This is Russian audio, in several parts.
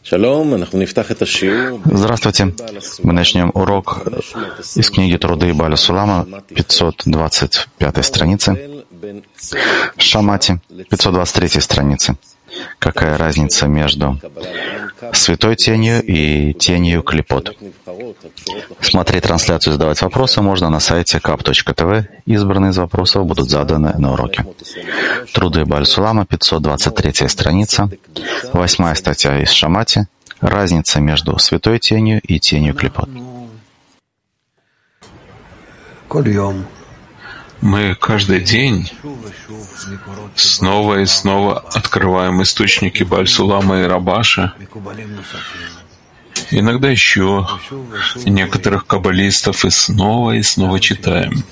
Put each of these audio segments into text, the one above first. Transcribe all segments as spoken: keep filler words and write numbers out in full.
Здравствуйте. Мы начнем урок из книги «Труды Бааля Сулама», пятьсот двадцать пятой страницы, Шамати, пятьсот двадцать третьей страницы. Какая разница между святой тенью и тенью клипот? Смотреть трансляцию и задавать вопросы можно на сайте кап точка тэ вэ. Избранные из вопросов будут заданы на уроке. Труды Бааля Сулама, пятьсот двадцать третья страница, восьмая статья из Шамати. Разница между святой тенью и тенью клипот. Мы каждый день снова и снова открываем источники Бааль Сулама и Рабаша, иногда еще некоторых каббалистов, и снова и снова читаем.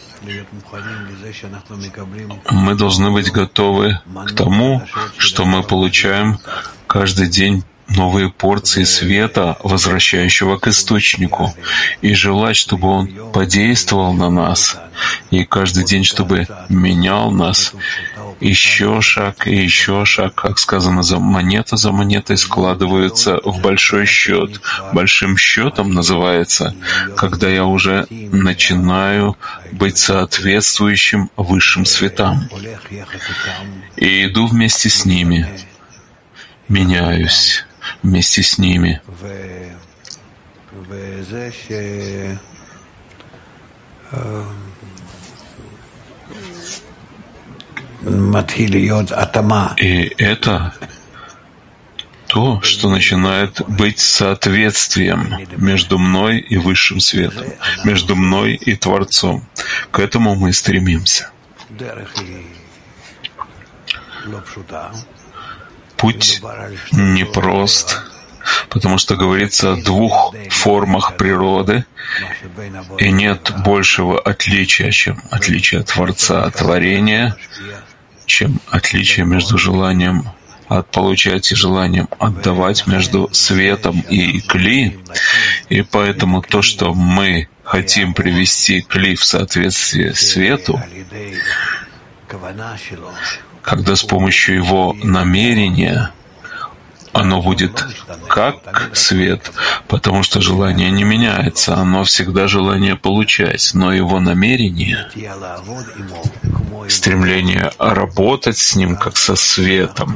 Мы должны быть готовы к тому, что мы получаем каждый день новые порции света, возвращающего к источнику, и желать, чтобы он подействовал на нас, и каждый день, чтобы менял нас, еще шаг и еще шаг, как сказано, за монета за монетой складываются в большой счет. Большим счетом называется, когда я уже начинаю быть соответствующим высшим светам, и иду вместе с ними, меняюсь вместе с ними. И это то, что начинает быть соответствием между мной и высшим светом, между мной и Творцом. К этому мы стремимся. Путь непрост, потому что говорится о двух формах природы, и нет большего отличия, чем отличие Творца от творения, чем отличие между желанием от получать и желанием отдавать, между светом и кли. И поэтому то, что мы хотим привести кли в соответствие свету, когда с помощью его намерения оно будет как свет, потому что желание не меняется, оно всегда желание получать, но его намерение, стремление работать с ним как со светом,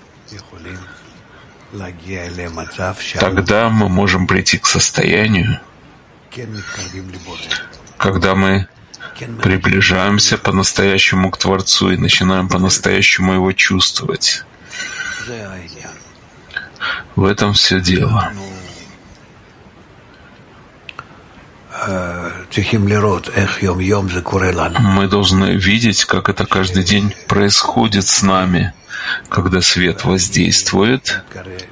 тогда мы можем прийти к состоянию, когда мы приближаемся по-настоящему к Творцу и начинаем по-настоящему его чувствовать. В этом все дело. Мы должны видеть, как это каждый день происходит с нами, когда свет воздействует,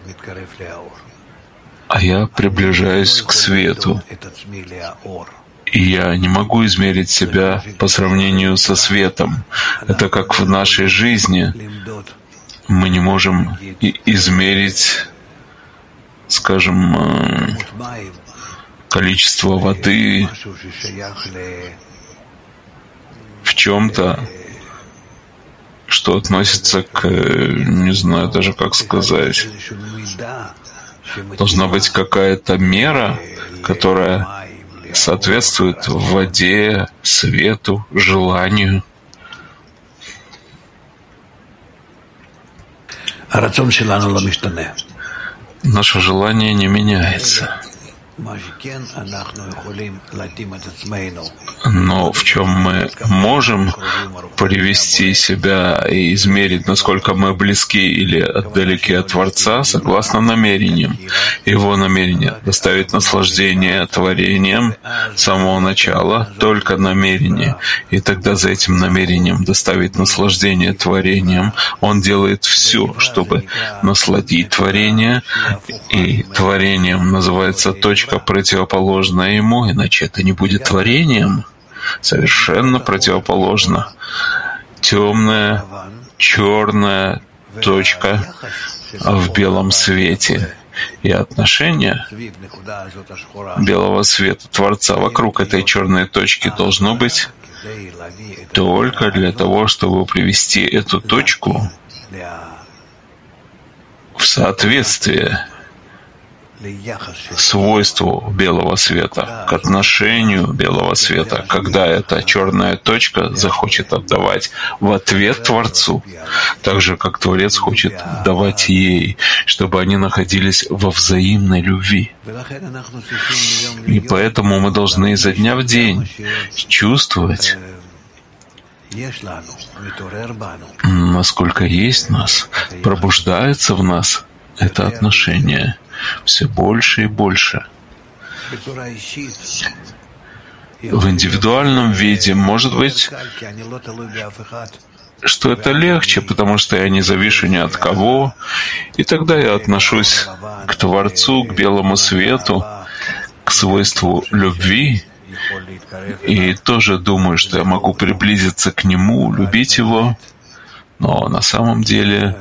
а я приближаюсь к свету. И я не могу измерить себя по сравнению со светом. Это как в нашей жизни. Мы не можем измерить, скажем, количество воды в чем-то, что относится к, не знаю даже как сказать. Должна быть какая-то мера, которая соответствует воде, свету, желанию. Наше желание не меняется. Но в чем мы можем привести себя и измерить, насколько мы близки или отдалеки от Творца, согласно намерениям. Его намерение доставить наслаждение творением с самого начала, только намерение. И тогда за этим намерением доставить наслаждение творением он делает все, чтобы насладить творение. И творением называется точка, противоположная ему, иначе это не будет творением. Совершенно противоположно. Темная, черная точка в белом свете. И отношение белого света Творца вокруг этой черной точки должно быть только для того, чтобы привести эту точку в соответствие свойству белого света, к отношению белого света, когда эта черная точка захочет отдавать в ответ Творцу, так же, как Творец хочет давать ей, чтобы они находились во взаимной любви. И поэтому мы должны изо дня в день чувствовать, насколько есть в нас, пробуждается в нас это отношение все больше и больше. В индивидуальном виде, может быть, что это легче, потому что я не завишу ни от кого, и тогда я отношусь к Творцу, к белому свету, к свойству любви, и тоже думаю, что я могу приблизиться к Нему, любить Его, но на самом деле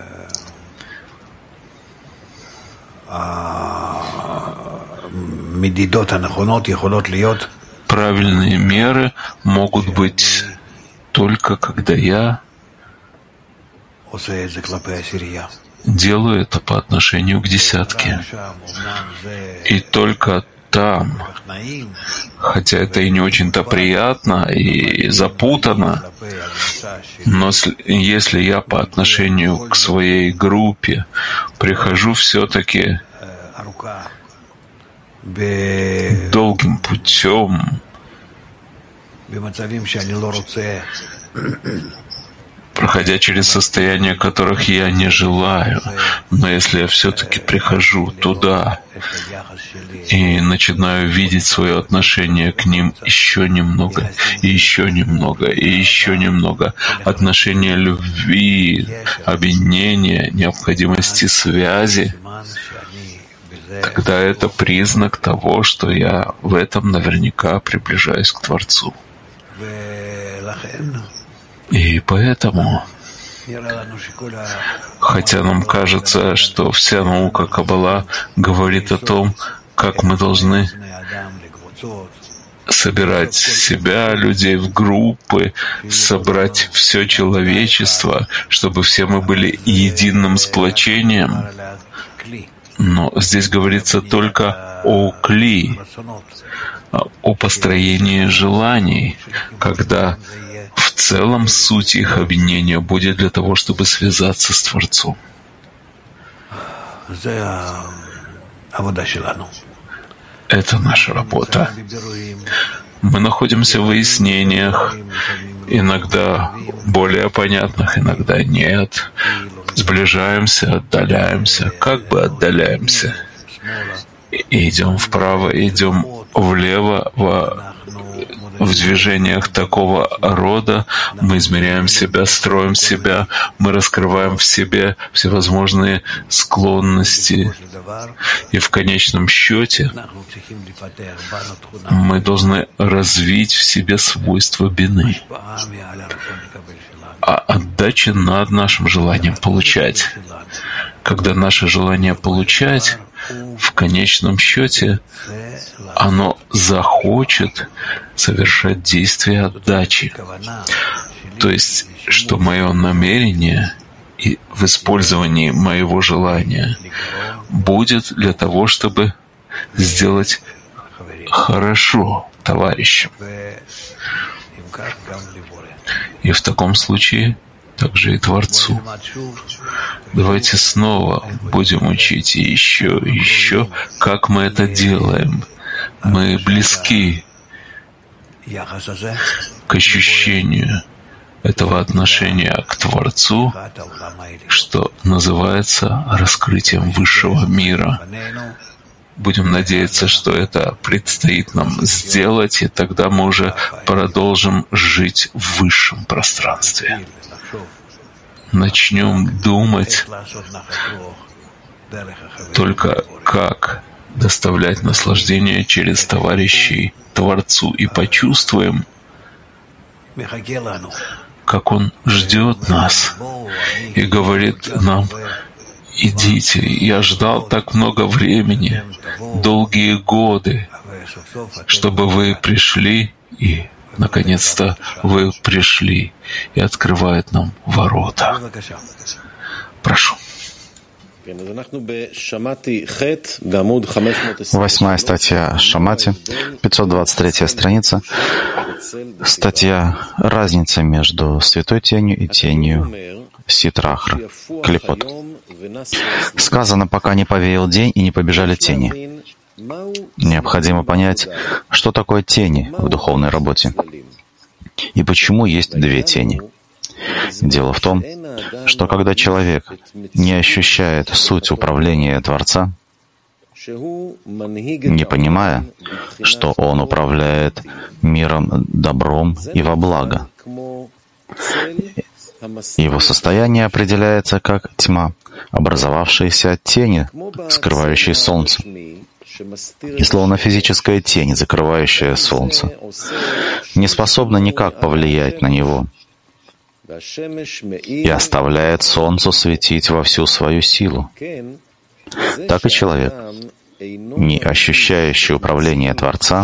правильные меры могут быть только когда я делаю это по отношению к десятке. И только там, хотя это и не очень-то приятно и запутано, но если я по отношению к своей группе прихожу все-таки долгим путем, проходя через состояния, которых я не желаю, но если я все-таки прихожу туда и начинаю видеть свое отношение к ним еще немного, и еще немного, и еще немного, отношение любви, объединения, необходимости связи, тогда это признак того, что я в этом наверняка приближаюсь к Творцу. И поэтому, хотя нам кажется, что вся наука Каббала говорит о том, как мы должны собирать себя, людей в группы, собрать все человечество, чтобы все мы были единым сплочением, но здесь говорится только о кли, о построении желаний, когда в целом суть их объединения будет для того, чтобы связаться с Творцом. Это наша работа. Мы находимся в выяснениях, иногда более понятных, иногда нет. Сближаемся, отдаляемся, как бы отдаляемся. И идем вправо, идем влево, во в движениях такого рода мы измеряем себя, строим себя, мы раскрываем в себе всевозможные склонности. И в конечном счете мы должны развить в себе свойства бины. А отдача над нашим желанием получать. Когда наше желание получать, в конечном счете оно захочет совершать действие отдачи. То есть, что мое намерение и в использовании моего желания будет для того, чтобы сделать хорошо товарищам. И в таком случае также и Творцу. Давайте снова будем учить и еще, и еще, как мы это делаем. Мы близки к ощущению этого отношения к Творцу, что называется раскрытием высшего мира. Будем надеяться, что это предстоит нам сделать, и тогда мы уже продолжим жить в высшем пространстве. Начнем думать только как доставлять наслаждение через товарищей Творцу, и почувствуем, как Он ждет нас и говорит нам: идите, я ждал так много времени, долгие годы, чтобы вы пришли, и наконец-то вы пришли, и открывает нам ворота. Прошу. Восьмая статья Шамати, пятьсот двадцать третья страница. Статья «Разница между святой тенью и тенью Ситрахра, клипот». Сказано, пока не повеял день и не побежали тени. Необходимо понять, что такое тени в духовной работе и почему есть две тени. Дело в том, что когда человек не ощущает суть управления Творца, не понимая, что он управляет миром добром и во благо, его состояние определяется как тьма, образовавшаяся от тени, скрывающей солнце. И словно физическая тень, закрывающая солнце, не способна никак повлиять на него и оставляет солнцу светить во всю свою силу. Так и человек, не ощущающий управление Творца,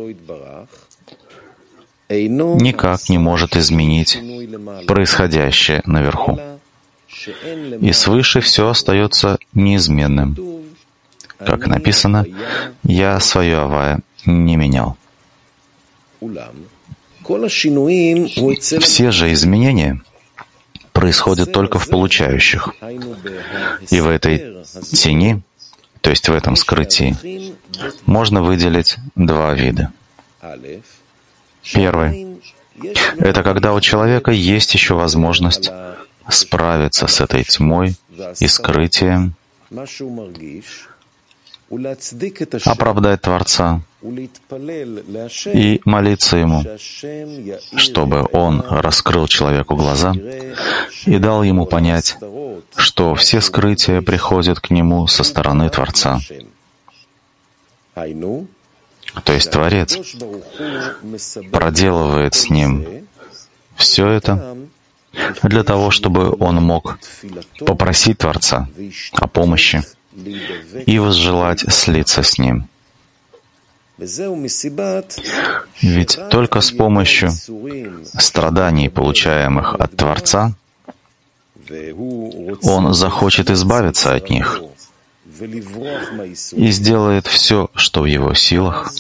никак не может изменить происходящее наверху. И свыше все остается неизменным. Как написано, «Я свое авая не менял». Все же изменения происходят только в получающих. И в этой тени, то есть в этом скрытии, можно выделить два вида. Первый — это когда у человека есть еще возможность справиться с этой тьмой и скрытием, оправдать Творца и молиться Ему, чтобы Он раскрыл человеку глаза и дал ему понять, что все скрытия приходят к нему со стороны Творца. То есть Творец проделывает с ним все это для того, чтобы он мог попросить Творца о помощи и возжелать слиться с Ним. Ведь только с помощью страданий, получаемых от Творца, он захочет избавиться от них и сделает все, что в его силах.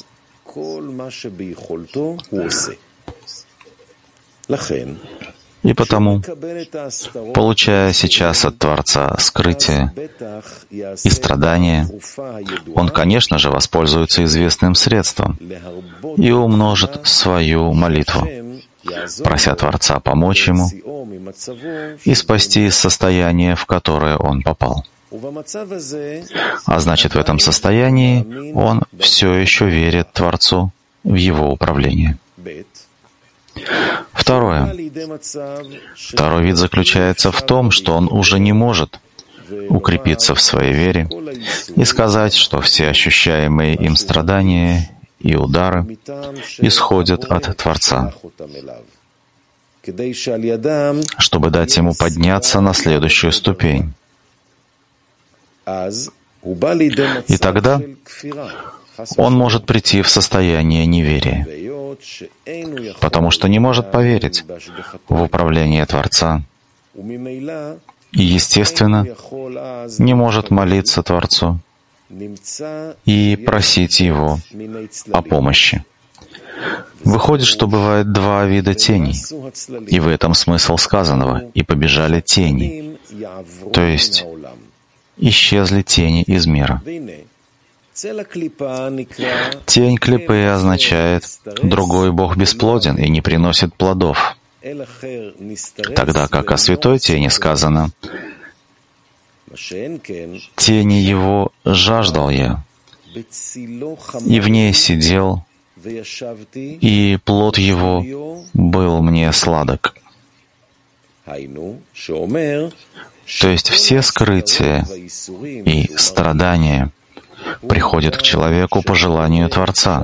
И потому, получая сейчас от Творца скрытие и страдания, он, конечно же, воспользуется известным средством и умножит свою молитву, прося Творца помочь ему и спасти из состояния, в которое он попал. А значит, в этом состоянии он все еще верит Творцу в его управление. Второе. Второй вид заключается в том, что он уже не может укрепиться в своей вере и сказать, что все ощущаемые им страдания и удары исходят от Творца, чтобы дать ему подняться на следующую ступень. И тогда он может прийти в состояние неверия, потому что не может поверить в управление Творца и, естественно, не может молиться Творцу и просить Его о помощи. Выходит, что бывает два вида теней, и в этом смысл сказанного «и побежали тени», то есть исчезли тени из мира. Тень клипы означает «другой Бог бесплоден и не приносит плодов», тогда как о святой тени сказано «тени его жаждал я, и в ней сидел, и плод его был мне сладок». То есть все скрытия и страдания приходят к человеку по желанию Творца,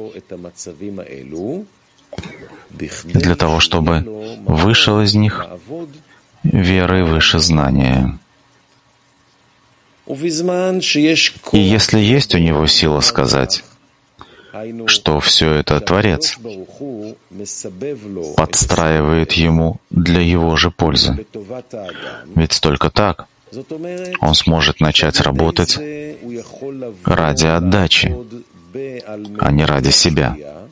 для того, чтобы вышел из них верой выше знания. И если есть у него сила сказать, что все это Творец подстраивает ему для его же пользы, ведь только так он сможет начать работать ради отдачи, а не ради себя.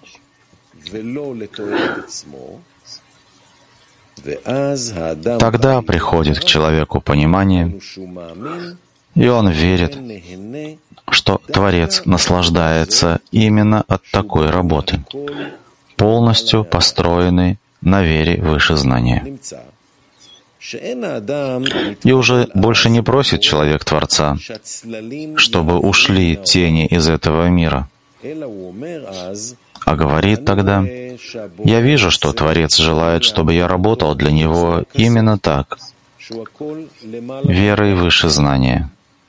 Тогда приходит к человеку понимание, и он верит, что Творец наслаждается именно от такой работы, полностью построенной на вере выше знания. И уже больше не просит человек Творца, чтобы ушли тени из этого мира, а говорит тогда: «Я вижу, что Творец желает, чтобы я работал для Него именно так, верой выше знания».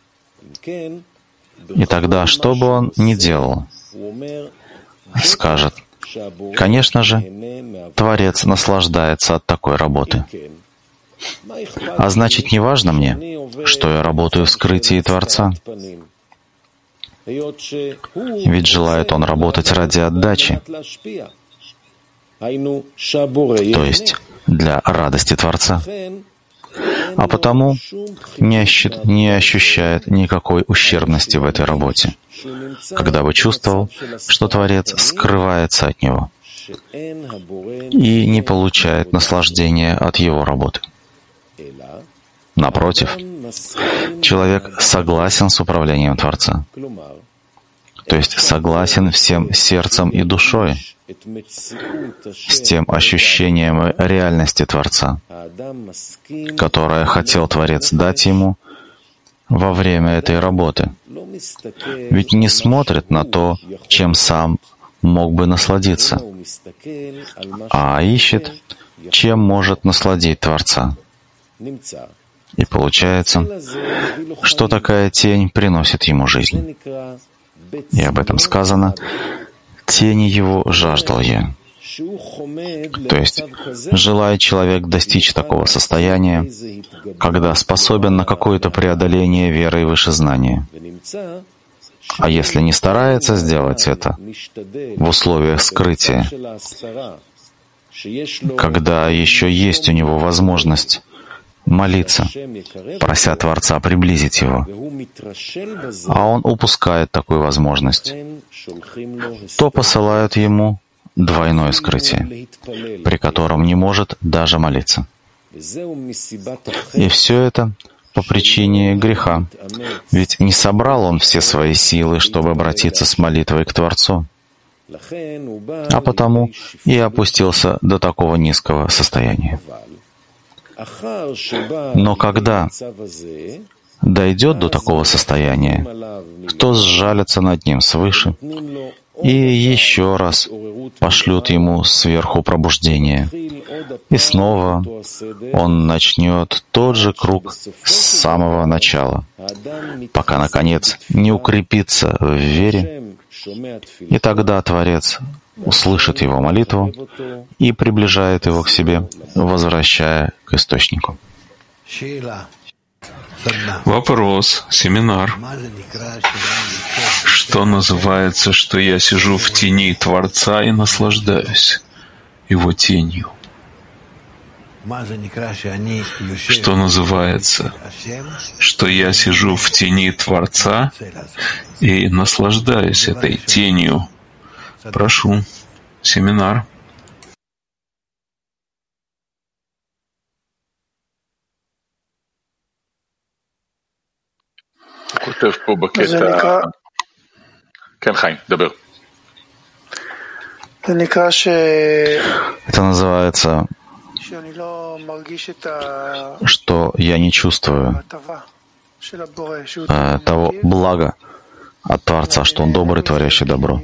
И тогда, что бы он ни делал, скажет: «Конечно же, Творец наслаждается от такой работы. А значит, не важно мне, что я работаю в скрытии Творца. Ведь желает он работать ради отдачи, то есть для радости Творца. А потому не, ощу- не ощущает никакой ущербности в этой работе, когда бы чувствовал, что Творец скрывается от него и не получает наслаждения от его работы. Напротив, человек согласен с управлением Творца, то есть согласен всем сердцем и душой с тем ощущением реальности Творца, которое хотел Творец дать ему во время этой работы. Ведь не смотрит на то, чем сам мог бы насладиться, а ищет, чем может насладить Творца. И получается, что такая тень приносит ему жизнь. И об этом сказано: «Тени его жаждал я». То есть, желает человек достичь такого состояния, когда способен на какое-то преодоление веры выше знания. А если не старается сделать это в условиях скрытия, когда еще есть у него возможность молиться, прося Творца приблизить его, а он упускает такую возможность, то посылают ему двойное скрытие, при котором не может даже молиться. И все это по причине греха, ведь не собрал он все свои силы, чтобы обратиться с молитвой к Творцу, а потому и опустился до такого низкого состояния. Но когда дойдет до такого состояния, то сжалятся над ним свыше и еще раз пошлют ему сверху пробуждение. И снова он начнет тот же круг с самого начала, пока, наконец, не укрепится в вере, и тогда Творец услышит его молитву и приближает его к себе, возвращая к источнику. Вопрос, семинар. Что называется, что я сижу в тени Творца и наслаждаюсь его тенью? Что называется, что я сижу в тени Творца и наслаждаюсь этой тенью? Прошу, семинар. Это называется, что я не чувствую э, того блага от Творца, что Он добрый, творящий добро.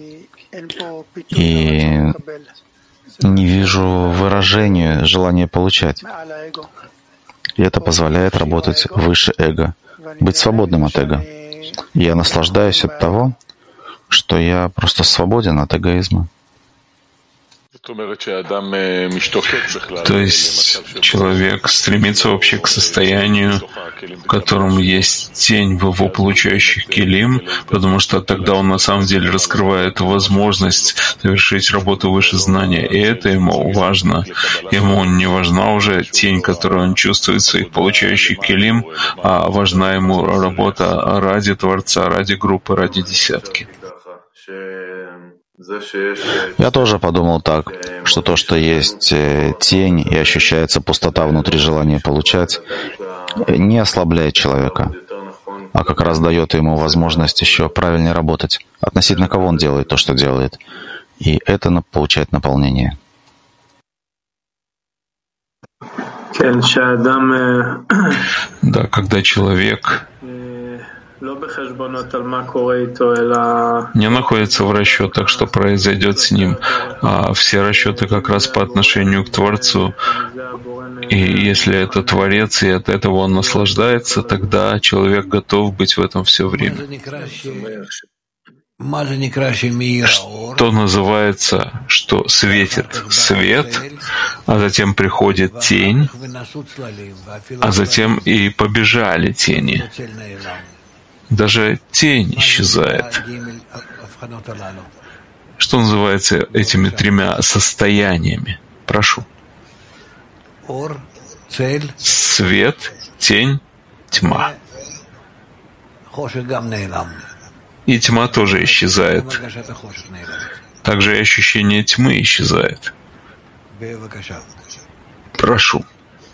И не вижу выражения желания получать. И это позволяет работать выше эго, быть свободным от эго. И я наслаждаюсь от того, что я просто свободен от эгоизма. То есть человек стремится вообще к состоянию, в котором есть тень в его получающих келим, потому что тогда он на самом деле раскрывает возможность совершить работу выше знания, и это ему важно. Ему не важна уже тень, которую он чувствует в своих получающих келим, а важна ему работа ради Творца, ради группы, ради десятки. Я тоже подумал так, что то, что есть тень и ощущается пустота внутри желания получать, не ослабляет человека, а как раз дает ему возможность еще правильнее работать, относительно кого он делает то, что делает. И это получает наполнение. Да, когда человек не находится в расчетах, что произойдет с ним, а все расчеты как раз по отношению к Творцу. И если это Творец, и от этого он наслаждается, тогда человек готов быть в этом все время. Что называется, что светит свет, а затем приходит тень, а затем и побежали тени. Даже тень исчезает. Что называется этими тремя состояниями? Прошу. Свет, тень, тьма. И тьма тоже исчезает. Также и ощущение тьмы исчезает. Прошу.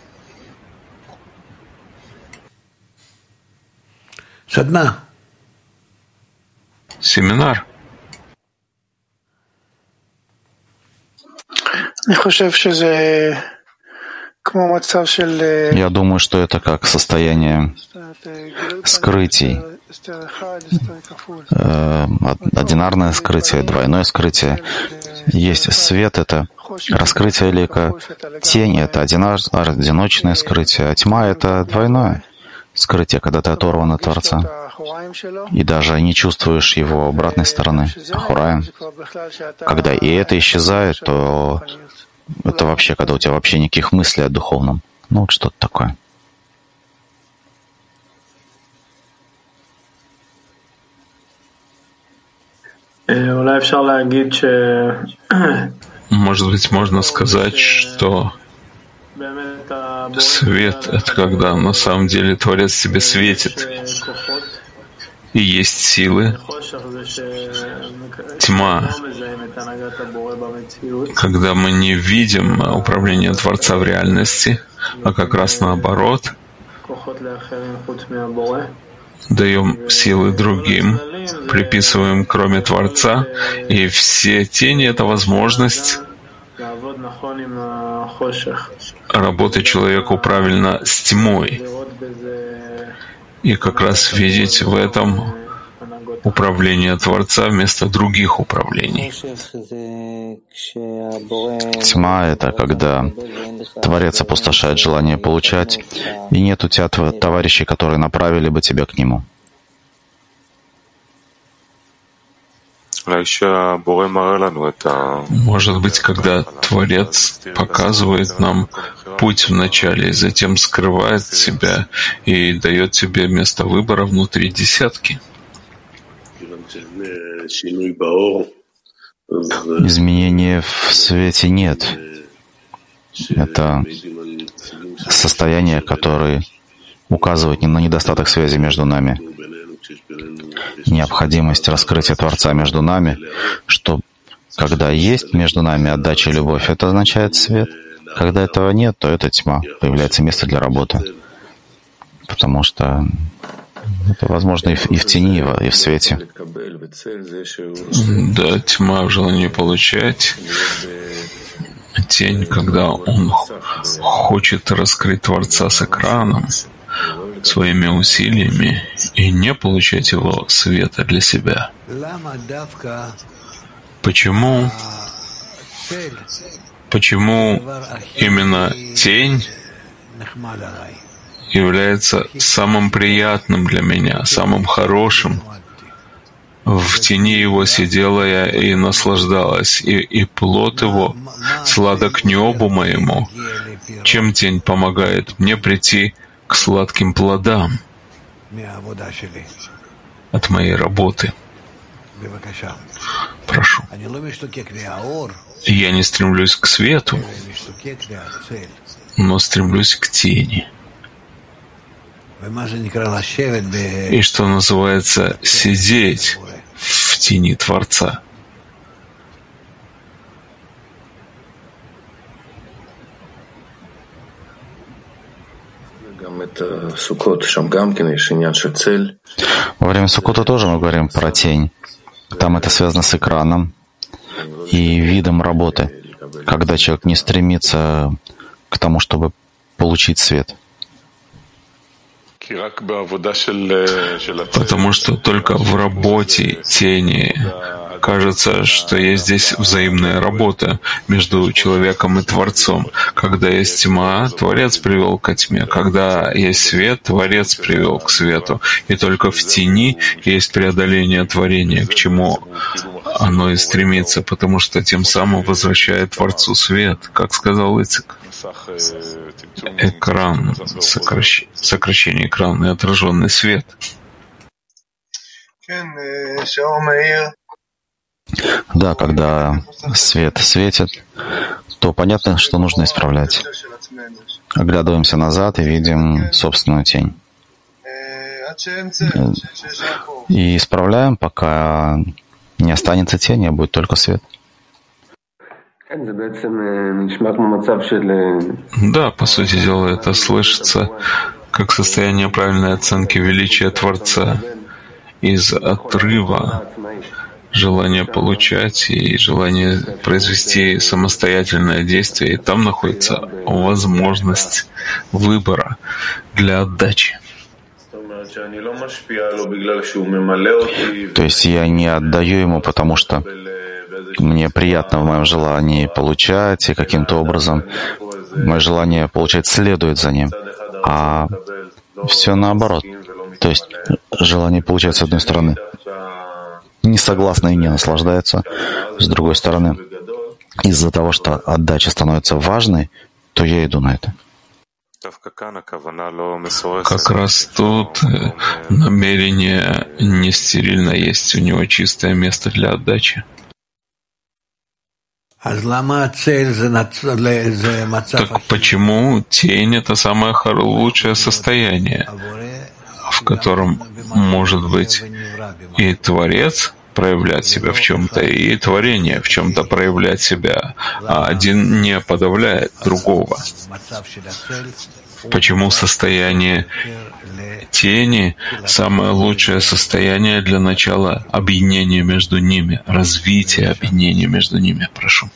Садна. Семинар. Я думаю, что это как состояние скрытий. Одинарное скрытие, двойное скрытие. Есть свет — это раскрытие лика, тень — это одиночное скрытие, а тьма — это двойное скрытие, когда ты оторван от Творца и даже не чувствуешь его обратной стороны, ахураем. Когда и это исчезает, то это вообще, когда у тебя вообще никаких мыслей о духовном. Ну, вот что-то такое. Может быть, можно сказать, что свет — это когда на самом деле Творец тебе светит. И есть силы. Тьма, когда мы не видим управление Творца в реальности, а как раз наоборот, даем силы другим, приписываем кроме Творца, и все тени — это возможность работать человеку правильно с тьмой. И как раз видеть в этом управление Творца вместо других управлений. Тьма — это когда Творец опустошает желание получать, и нет у тебя товарищей, которые направили бы тебя к нему. Может быть, когда Творец показывает нам путь вначале, и затем скрывает себя и дает тебе место выбора внутри десятки. Изменения в свете нет. Это состояние, которое указывает на недостаток связи между нами. Необходимость раскрытия Творца между нами, что когда есть между нами отдача и любовь, это означает свет. Когда этого нет, то это тьма, появляется место для работы. Потому что это возможно и в, и в тени, и в, и в свете. Да, тьма в желании получать. Тень, когда он хочет раскрыть Творца с экраном своими усилиями и не получать его света для себя. Почему? Почему именно тень является самым приятным для меня, самым хорошим, В тени его сидела я и наслаждалась, и, и плод его сладок небу моему. Чем тень помогает мне прийти к сладким плодам от моей работы? Прошу. Я не стремлюсь к свету, но стремлюсь к тени. И что называется сидеть в тени Творца. Во время Суккота тоже мы говорим про тень. Там это связано с экраном и видом работы, когда человек не стремится к тому, чтобы получить свет. Потому что только в работе тени кажется, что есть здесь взаимная работа между человеком и Творцом. Когда есть тьма, Творец привел ко тьме. Когда есть свет, Творец привел к свету. И только в тени есть преодоление творения, к чему оно и стремится, потому что тем самым возвращает Творцу свет, как сказал Ицек. Экран, сокращ... сокращение экрана и отраженный свет. Да, когда свет светит, то понятно, что нужно исправлять. Оглядываемся назад и видим собственную тень. И исправляем, пока не останется тени, а будет только свет. Да, по сути дела, это слышится как состояние правильной оценки величия Творца из отрыва желания получать и желание произвести самостоятельное действие. И там находится возможность выбора для отдачи. То есть я не отдаю ему, потому что мне приятно в моем желании получать, и каким-то образом мое желание получать следует за ним. А все наоборот. То есть желание получать с одной стороны не согласно и не наслаждается, с другой стороны, из-за того, что отдача становится важной, то я иду на это. Как раз тут намерение не стерильно, есть у него чистое место для отдачи. Так почему тень — это самое лучшее состояние, в котором может быть и Творец проявлять себя в чем-то, и творение в чем-то проявлять себя, а один не подавляет другого? Почему состояние тени — самое лучшее состояние для начала объединения между ними, развития объединения между ними? Прошу.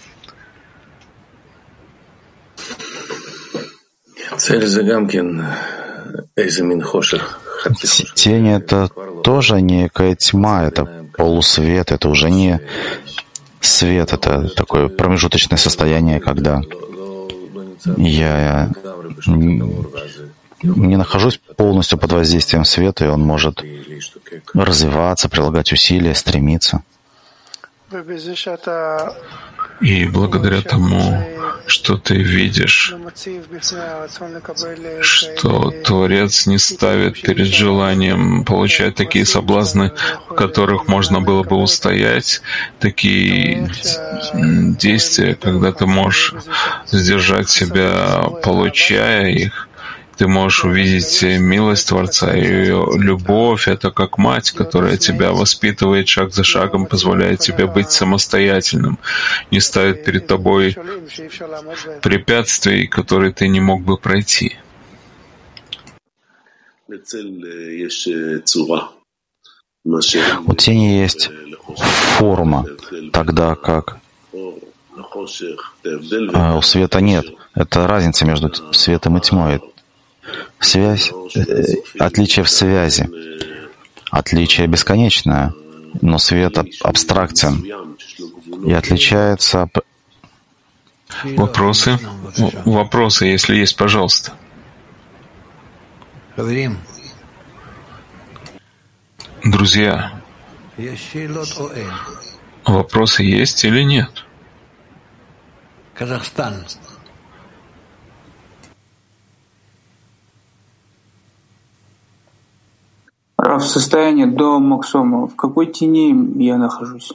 Тень — это тоже некая тьма, это полусвет, это уже не свет, это такое промежуточное состояние, когда я не нахожусь полностью под воздействием света, и он может развиваться, прилагать усилия, стремиться. И благодаря тому, что ты видишь, что Творец не ставит перед желанием получать такие соблазны, в которых можно было бы устоять, такие действия, когда ты можешь сдержать себя, получая их, ты можешь увидеть милость Творца, и ее любовь — это как мать, которая тебя воспитывает шаг за шагом, позволяет тебе быть самостоятельным, не ставит перед тобой препятствий, которые ты не мог бы пройти. У тени есть форма, тогда как а у света нет. Это разница между светом и тьмой. Связь, э, отличие в связи. Отличие бесконечное, но свет абстрактен и отличается. Вопросы? Вопросы, если есть, пожалуйста. Друзья, Вопросы есть или нет? Казахстан. В состоянии до Максома. В какой тени я нахожусь?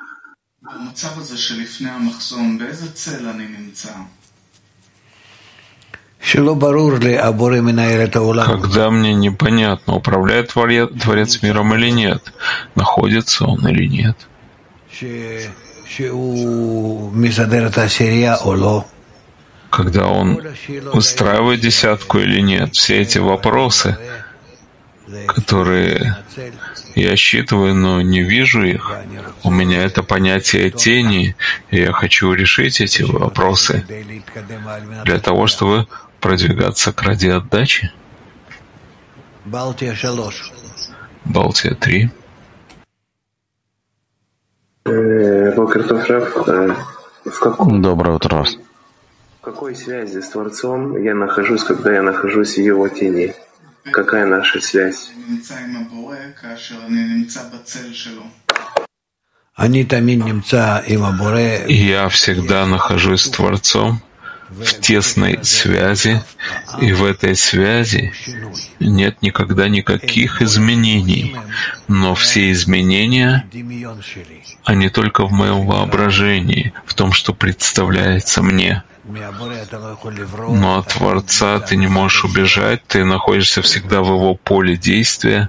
Когда мне непонятно, управляет Творец миром или нет, находится он или нет. Когда он устраивает десятку или нет, все эти вопросы, которые я считываю, но не вижу их. У меня это понятие тени, и я хочу решить эти вопросы для того, чтобы продвигаться к ради отдачи. Балтия три. Доброе утро. В какой связи с Творцом я нахожусь, когда я нахожусь в его тени? Какая наша связь? Я всегда нахожусь с Творцом в тесной связи, и в этой связи нет никогда никаких изменений, но все изменения, они только в моем воображении, в том, что представляется мне. Но от Творца ты не можешь убежать, ты находишься всегда в его поле действия,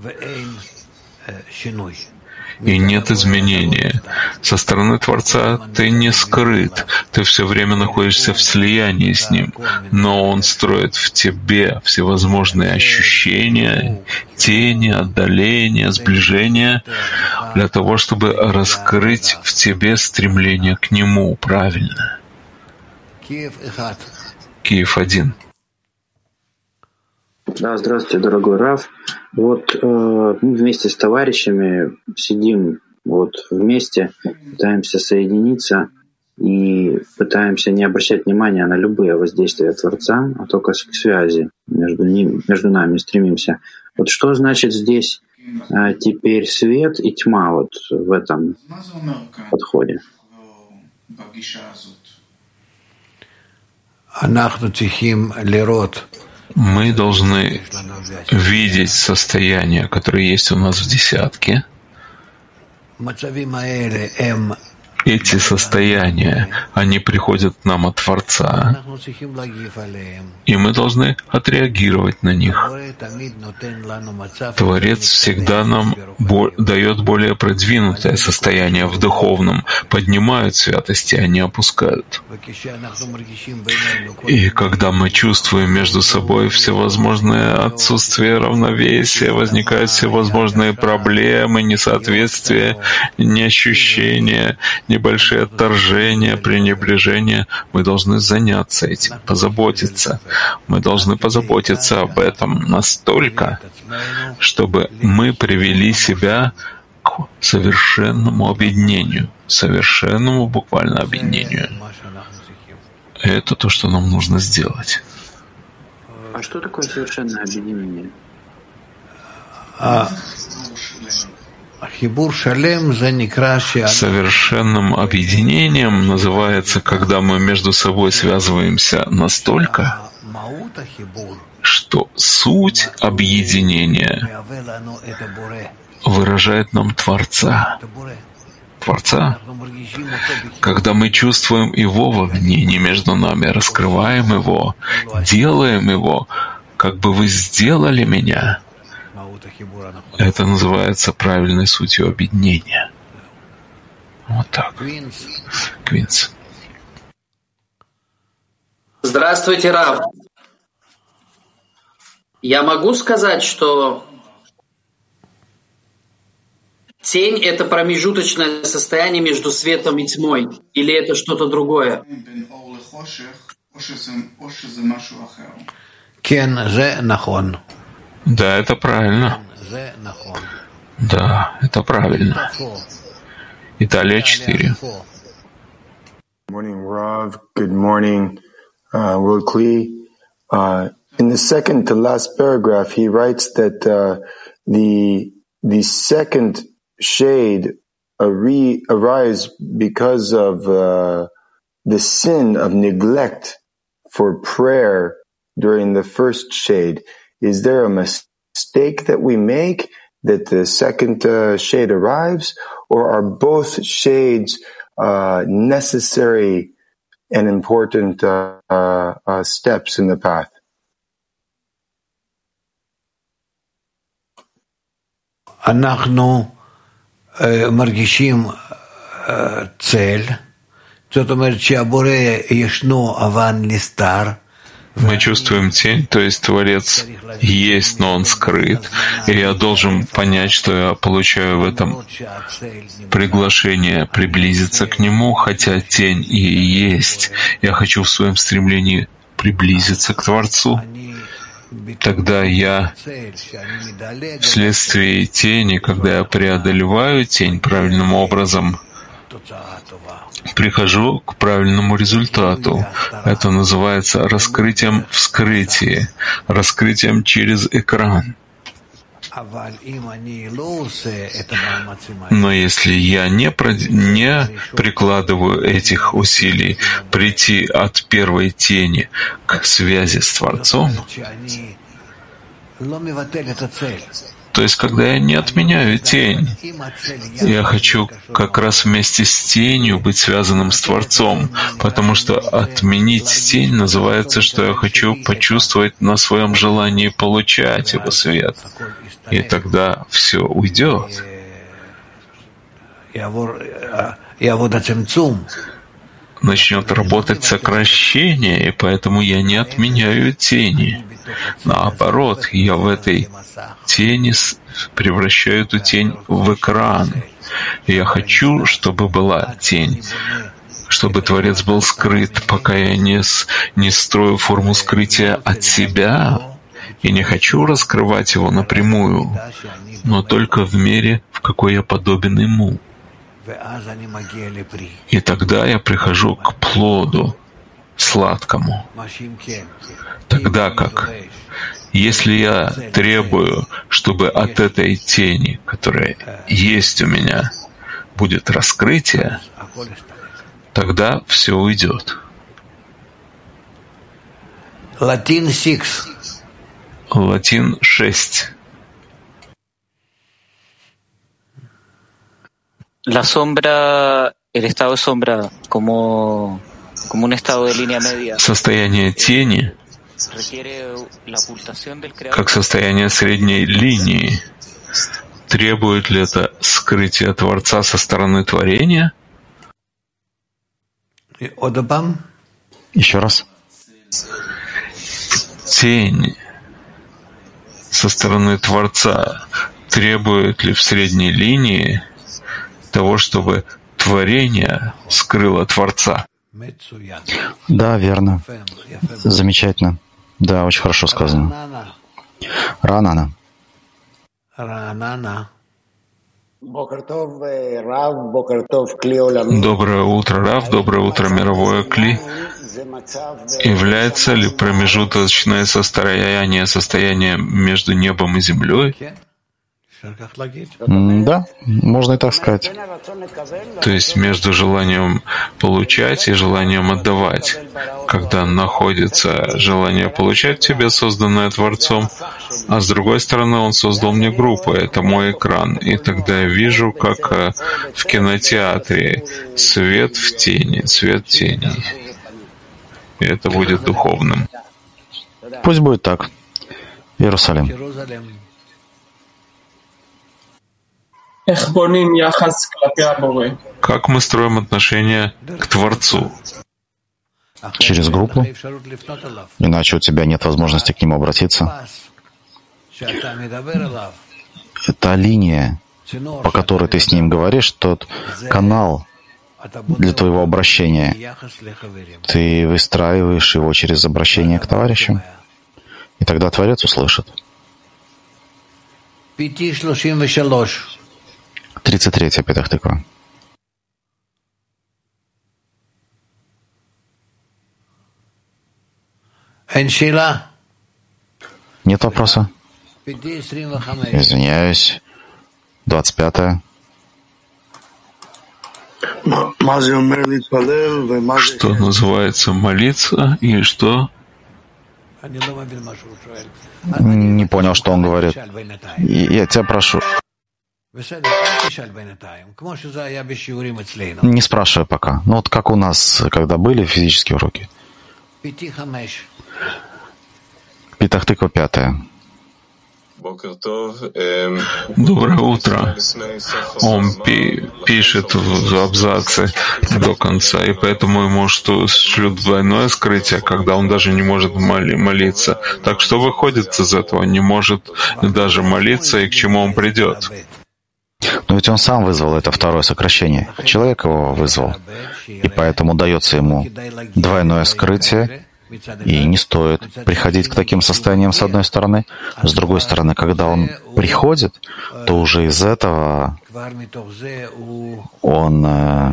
и нет изменения. Со стороны Творца ты не скрыт, ты все время находишься в слиянии с Ним, но Он строит в тебе всевозможные ощущения, тени, отдаления, сближения, для того, чтобы раскрыть в тебе стремление к Нему правильно. Киев один. Да, здравствуйте, дорогой Рав. Вот э, мы вместе с товарищами сидим вот вместе, пытаемся соединиться и пытаемся не обращать внимания на любые воздействия Творца, а только к связи между, ним, между нами стремимся. Вот что значит здесь э, теперь свет и тьма вот в этом подходе? Мы должны видеть состояние, которое есть у нас в десятке. Эти состояния, они приходят к нам от Творца, и мы должны отреагировать на них. Творец всегда нам бо- дает более продвинутое состояние в духовном, поднимают святости, а не опускают. И когда мы чувствуем между собой всевозможное отсутствие равновесия, возникают всевозможные проблемы, несоответствия, неощущения, небольшие отторжения, пренебрежения, мы должны заняться этим, позаботиться. Мы должны позаботиться об этом настолько, чтобы мы привели себя к совершенному объединению, совершенному буквально объединению. Это то, что нам нужно сделать. А что такое совершенное объединение? А... Совершенным объединением называется, когда мы между собой связываемся настолько, что суть объединения выражает нам Творца. Творца. Когда мы чувствуем Его в объединении между нами, раскрываем Его, делаем Его, как бы вы сделали меня, это называется правильной сутью объединения. Вот так. Квинс. Здравствуйте, Рав. Я могу сказать, что тень — это промежуточное состояние между светом и тьмой, или это что-то другое? Да, это правильно. Да, это правильно. Италия четыре. Good morning, Rav. Good morning, uh, Will Klee. Uh, in the second to last paragraph, he writes that uh, the the second shade arise because of uh, the sin of neglect for prayer during the first shade, is there a mistake that we make that the second uh, shade arrives, or are both shades uh, necessary and important uh, uh, uh, steps in the path? אנחנו מרגישים צל, זאת אומרת שהבורא ישנו אבל נסתר. Мы чувствуем тень, то есть Творец есть, но Он скрыт. И я должен понять, что я получаю в этом приглашение приблизиться к Нему, хотя тень и есть. Я хочу в своем стремлении приблизиться к Творцу. Тогда я вследствие тени, когда я преодолеваю тень правильным образом, прихожу к правильному результату. Это называется раскрытием в скрытии, раскрытием через экран. Но если я не, прод... не прикладываю этих усилий прийти от первой тени к связи с Творцом, то есть когда я не отменяю тень, я хочу как раз вместе с тенью быть связанным с Творцом, потому что отменить тень называется, что я хочу почувствовать на своем желании получать Его свет. И тогда все уйдет. Начнет работать сокращение, и поэтому я не отменяю тени. Наоборот, я в этой тени превращаю эту тень в экран. И я хочу, чтобы была тень, чтобы Творец был скрыт, пока я не, не строю форму скрытия от себя. И не хочу раскрывать его напрямую, но только в мере, в какой я подобен ему. И тогда я прихожу к плоду сладкому. Тогда как, если я требую, чтобы от этой тени, которая есть у меня, будет раскрытие, тогда все уйдет. Латин шесть. Латин шесть. La sombra, el estado de sombra, como, como un estado de línea media. Состояние тени, как состояние средней линии, требует ли это скрытия Творца со стороны творения? Еще раз. Тень со стороны Творца требует ли в средней линии того, чтобы творение скрыло Творца? Да, верно. Замечательно. Да, очень хорошо сказано. Ранана. Доброе утро, Рав. Доброе утро, мировое Кли. Является ли промежуточное состояние состояние между небом и землей? Да, можно и так сказать. То есть между желанием получать и желанием отдавать. Когда находится желание получать в тебе, созданное Творцом, а с другой стороны, Он создал мне группу, это мой экран. И тогда я вижу, как в кинотеатре свет в тени, свет теней. И это будет духовным. Пусть будет так. Иерусалим. Как мы строим отношения к Творцу? Через группу. Иначе у тебя нет возможности к нему обратиться. Та линия, по которой ты с ним говоришь, тот канал для твоего обращения, ты выстраиваешь его через обращение к товарищам, и тогда Творец услышит. тридцать третья Петах Тиква. Нет вопроса? Извиняюсь. двадцать пятая. Что называется молиться и что? Не понял, что он говорит. Я тебя прошу. Не спрашивай пока. Ну вот как у нас, когда были физические уроки. Питах тыква пятая. Доброе утро. Он пи- пишет в абзаце до конца, и поэтому ему что шлют двойное скрытие, когда он даже не может моли- молиться. Так что выходит из этого? Не может даже молиться, и к чему он придет? Но ведь он сам вызвал это второе сокращение. Человек его вызвал. И поэтому дается ему двойное скрытие. И не стоит приходить к таким состояниям с одной стороны. С другой стороны, когда он приходит, то уже из этого он,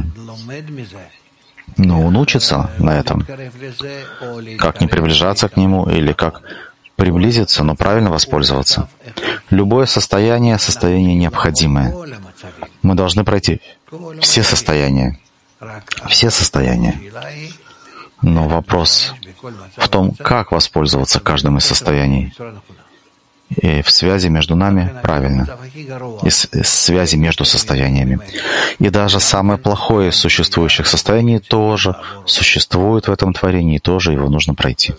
ну, он учится на этом. Как не приближаться к нему или как приблизиться, но правильно воспользоваться. Любое состояние — состояние необходимое. Мы должны пройти все состояния. Все состояния. Но вопрос в том, как воспользоваться каждым из состояний. И в связи между нами правильно. И с, и связи между состояниями. И даже самое плохое из существующих состояний тоже существует в этом творении, и тоже его нужно пройти.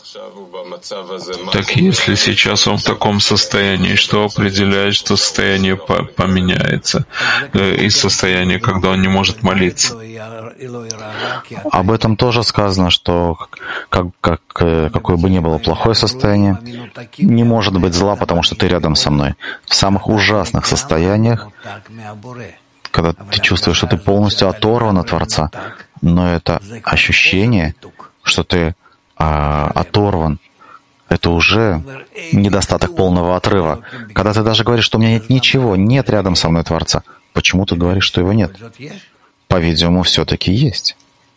Так если сейчас он в таком состоянии, что определяет, что состояние по- поменяется э, из состояния, когда он не может молиться? Об этом тоже сказано, что как, как, какое бы ни было плохое состояние, не может быть зла, потому что ты рядом со мной. В самых ужасных состояниях, когда ты чувствуешь, что ты полностью оторван от Творца, но это ощущение, что ты а, оторван, это уже недостаток полного отрыва. Когда ты даже говоришь, что у меня нет ничего, нет рядом со мной Творца, почему ты говоришь, что его нет? По-видимому, все-таки есть.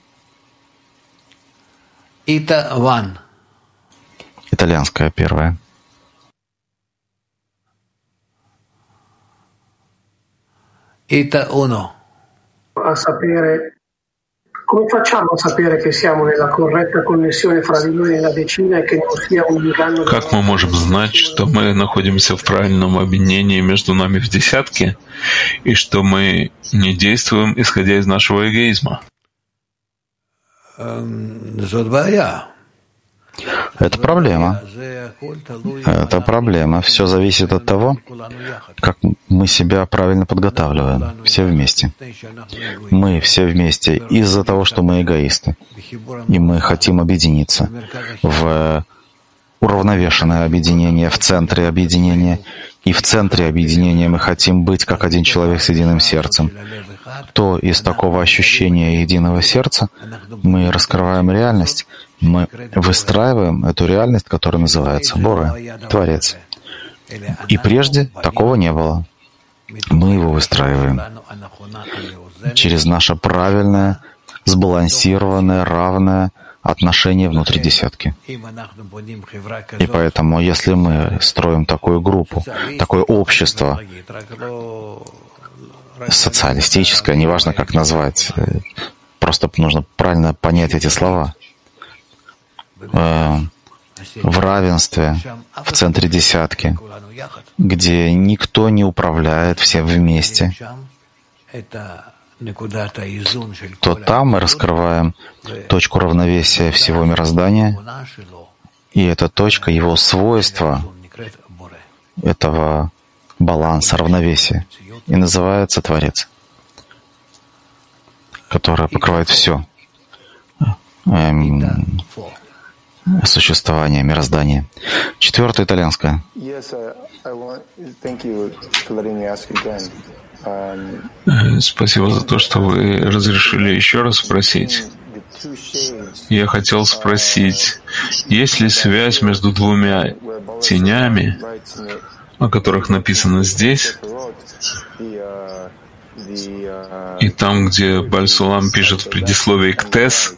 Итальянская первая. Ita uno. A sapere come facciamo a sapere che siamo nella corretta connessione fra di noi nella decina e che non sia un inganno? Как мы можем знать, что мы находимся в правильном объединении между нами в десятке, и что мы не действуем, исходя из нашего эгоизма? Это проблема. Это проблема. Все зависит от того, как мы себя правильно подготавливаем. Все вместе. Мы все вместе из-за того, что мы эгоисты. И мы хотим объединиться в уравновешенное объединение, в центре объединения. И в центре объединения мы хотим быть как один человек с единым сердцем. То из такого ощущения единого сердца мы раскрываем реальность, мы выстраиваем эту реальность, которая называется Боре, Творец. И прежде такого не было. Мы его выстраиваем через наше правильное, сбалансированное, равное отношение внутри десятки. И поэтому, если мы строим такую группу, такое общество, социалистическое, неважно как назвать, просто нужно правильно понять эти слова, в равенстве, в центре десятки, где никто не управляет, все вместе, то там мы раскрываем точку равновесия всего мироздания, и эта точка, его свойства, этого баланса, равновесия, и называется Творец, который покрывает все эм, существование, мироздание. Четвертое, итальянское. Спасибо за то, что вы разрешили еще раз спросить. Я хотел спросить, есть ли связь между двумя тенями, о которых написано здесь, и там, где Баль-Сулам пишет в предисловии к Тес,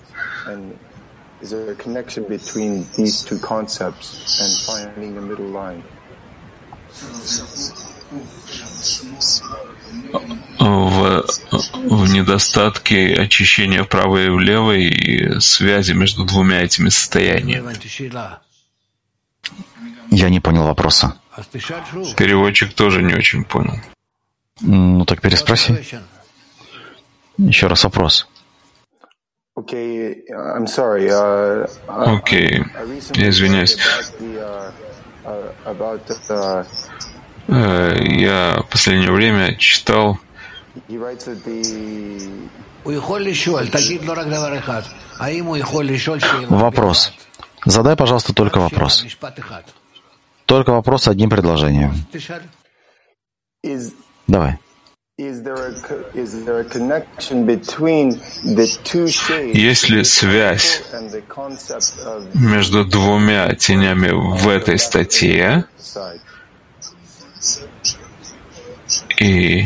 в в недостатке очищения вправо и влево и связи между двумя этими состояниями. Я не понял вопроса. Переводчик тоже не очень понял. Ну так переспроси. Еще раз вопрос. Окей, okay, I'm sorry. Uh, Окей, okay. Я извиняюсь. Я в последнее время читал. Вопрос. Задай, пожалуйста, только вопрос. Только вопрос одним предложением. Давай. Есть ли связь между двумя тенями в этой статье и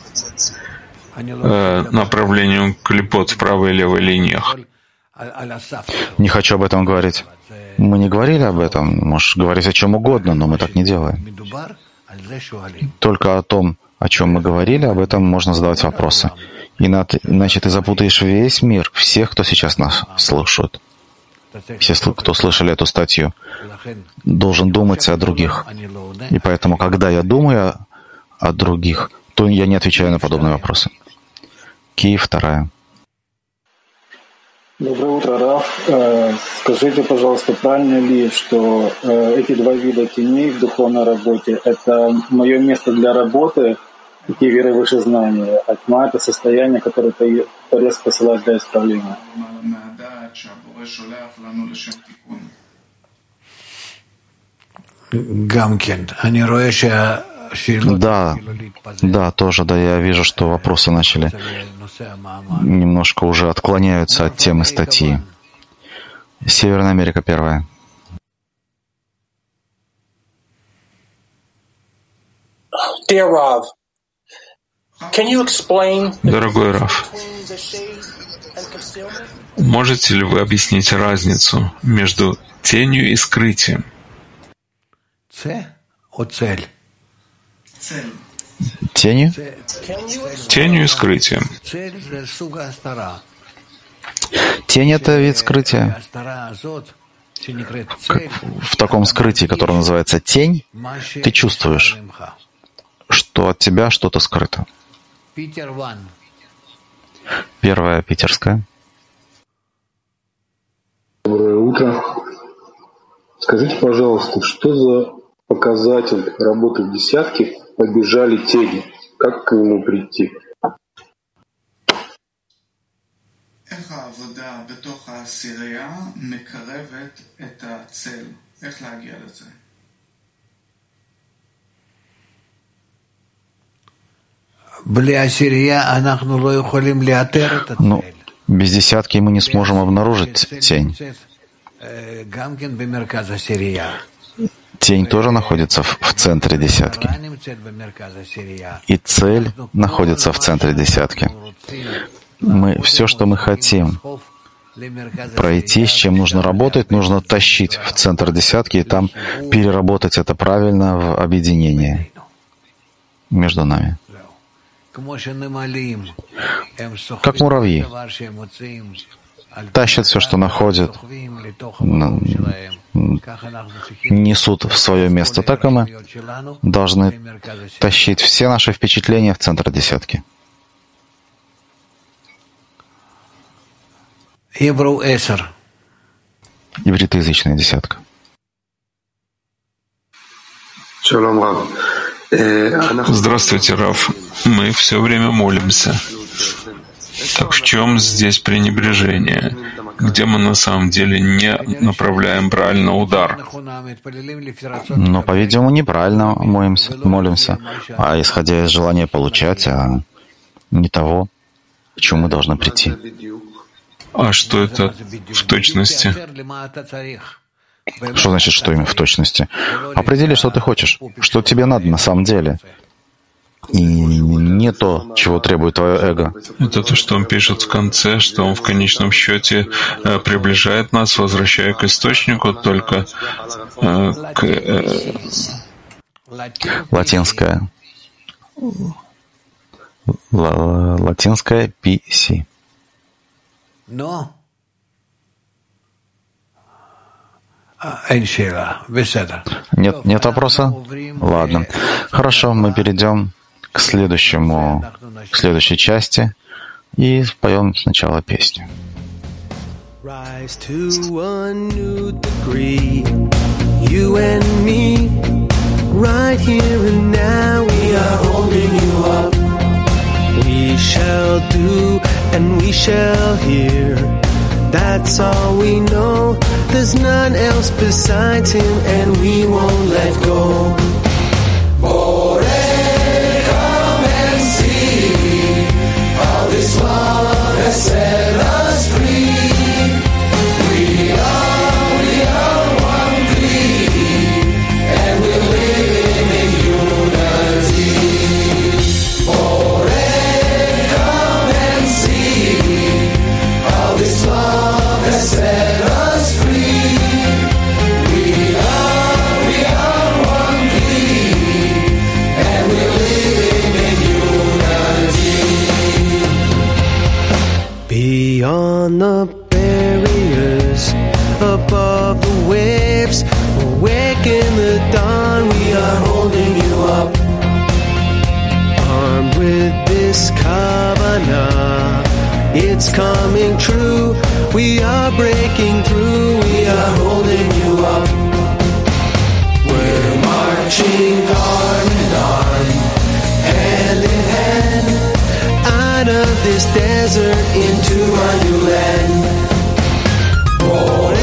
э, направлением клипот в правой и левой линиях? Не хочу об этом говорить. Мы не говорили об этом. Можешь говорить о чем угодно, но мы так не делаем. Только о том, о чем мы говорили, об этом можно задавать вопросы. Иначе ты запутаешь весь мир, всех, кто сейчас нас слушает. Все, кто слышали эту статью, должен думать о других. И поэтому, когда я думаю о других, то я не отвечаю на подобные вопросы. Киев, вторая. Доброе утро, Раф. Скажите, пожалуйста, правильно ли, что эти два вида теней в духовной работе — это мое место для работы, такие веры выше знания, а тьма — это состояние, которое Творец посылает для исправления? Да, да, тоже, да, я вижу, что вопросы начали немножко уже отклоняются от темы статьи. Северная Америка первая. Дорогой Рав, можете ли вы объяснить разницу между тенью и скрытием? Тенью? Тенью и скрытием. Тень — это вид скрытия. В таком скрытии, которое называется тень, ты чувствуешь, что от тебя что-то скрыто. Первая питерская. Доброе утро. Скажите, пожалуйста, что за показатель работы в десятке побежали тени? Как к нему прийти? Ну, без десятки мы не сможем обнаружить тень. Тень тоже находится в, в центре десятки. И цель находится в центре десятки. Мы, все, что мы хотим пройти, с чем нужно работать, нужно тащить в центр десятки и там переработать это правильно в объединение между нами. Как муравьи. Тащат все, что находят, несут в свое место. Так и мы должны тащить все наши впечатления в центр десятки. Ивритоязычная десятка. Здравствуйте, Рав. Мы все время молимся. Так в чем здесь пренебрежение? Где мы на самом деле не направляем правильно удар? Но, по-видимому, неправильно молимся, молимся, а исходя из желания получать, а не того, к чему мы должны прийти. А что это в точности? Что значит, что именно в точности? Определи, что ты хочешь, что тебе надо на самом деле. И не то, чего требует твое эго. Это то, что он пишет в конце, что он в конечном счете э, приближает нас, возвращая к источнику, только э, к... Э... Латинская. Л- латинское пи си. No? Нет, нет вопроса? Ладно. Хорошо, мы перейдем к следующему, к следующей части и споем сначала песню. Rise to a new degree, you and me, right here and now we are holding you up. We shall do and we shall hear, that's all we know, there's none else besides him and we won't let go. Bore, come and see, all this love has set us free. We are, we are one creed, and we're living in unity. Bore, come and see, all this love has set us free. We are, we are one creed, and we're living in unity. Beyond the barriers, above the waves, awake in the dawn, we are holding you up. Armed with this kavanah, it's coming true, we are breaking through, we are holding you up. We're marching arm in arm, hand in hand, out of this desert into a new land. Oh,